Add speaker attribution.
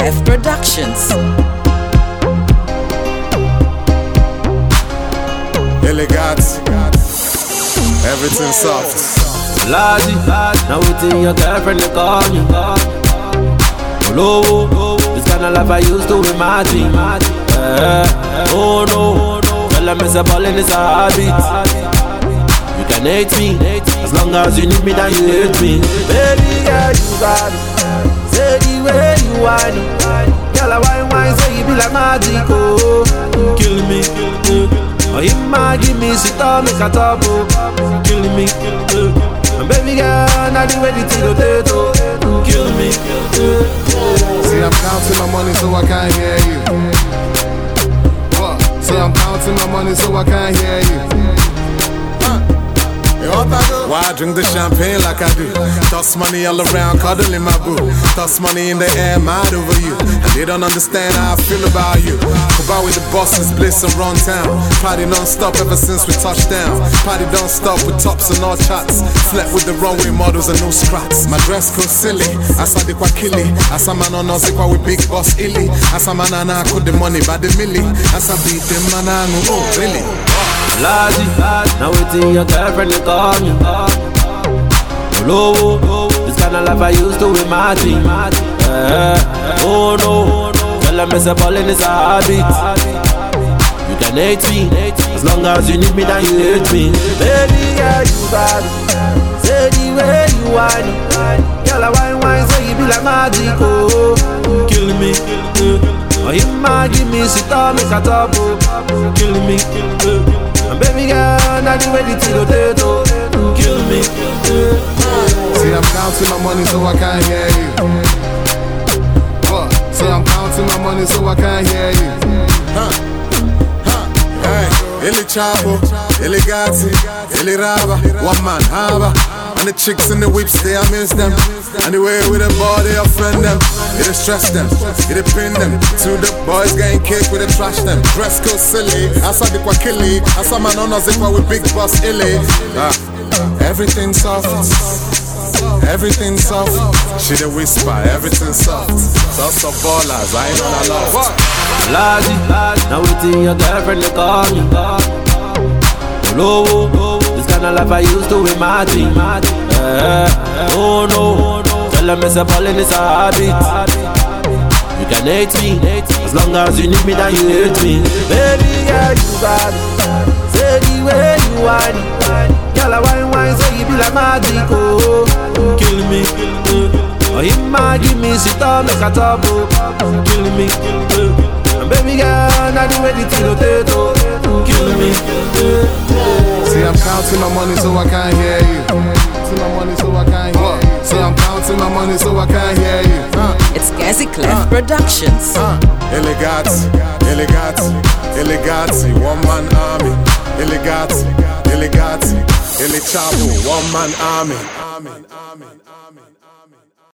Speaker 1: Clef Productions.
Speaker 2: Elegance, everything soft.
Speaker 3: Lazy, now waiting your girlfriend to call you. Low, this kind of life I used to imagine. Oh no, tell them it's a ball and it's a habit. You can hate me, as long as you need me, then you hate me. Baby girl, you got it. Say the way you want it. Girl, I wine, say you be like magic. Oh, kill me. Oh, you might give me sit down, make a top. Kill me. And baby girl, now the way the potato. Kill me.
Speaker 2: See, I'm counting my money so I can't hear you. What? Say I'm counting my money so I can't hear you. Why I drink the champagne like I do? Toss money all around, cuddling my boo. Toss money in the air, mad over you. And they don't understand how I feel about you. About with the bosses, bliss around town. Party non-stop ever since we touched down. Party don't stop with tops and all chats. Slept with the runway models and no scraps. My dress code silly, asa de kwa kili. Asa man on us kwa with big boss illy. Asa man ana could the money by the milli. Asa beat the man oh really.
Speaker 3: Lazy, now waiting your girlfriend to call me. Low, this kind of life I used to imagine. Oh no, tell them it's a ball and it's a habit. You can hate me, as long as you need me, then you hate me. Baby girl, you got it. Say the way you want it. Girl, I wine, say you be like magic. Oh, kill me. Oh, you might give me sit down, make a top. Kill me. And baby girl, now the way the potato. Kill me.
Speaker 2: See, I'm counting my money so I can't hear you. What? Say I'm counting my money so I can't hear you. Hey, Illy Chapo, Illy Gatti, Illy Raba, one man haba. And the chicks in the whips, they I miss them. And the way with the ball, they offend them. It'll stress them, it'll pin them. To the boys getting cake with the trash them. Dress code silly, asa di kwa kili. Asa man on us with big boss illy. Everything soft, everything soft. She the whisper, everything soft. Sauce of ballers, I ain't on a love.
Speaker 3: Lazy, now waiting your girlfriend to call me. Low, this kind of life I used to imagine. Oh no, tell them it's a ball and it's a habit. You can hate me, as long as you need me, then you hate me. Baby girl, you got it. Say the way you want it. Girl, I wine, say you be like magic. Oh, kill me. Oh, you might give me sit down, make a top. Kill me. And baby girl, now the way the potato. Kill me.
Speaker 2: See, I'm counting my money so I can't hear you. Counting my money so I can't hear you. See, I'm counting my money so I can't hear you.
Speaker 1: It's Clef Productions.
Speaker 2: Elegance, elegance, elegance, one man army. Elegance, elegance, Illy Chapo, one man army.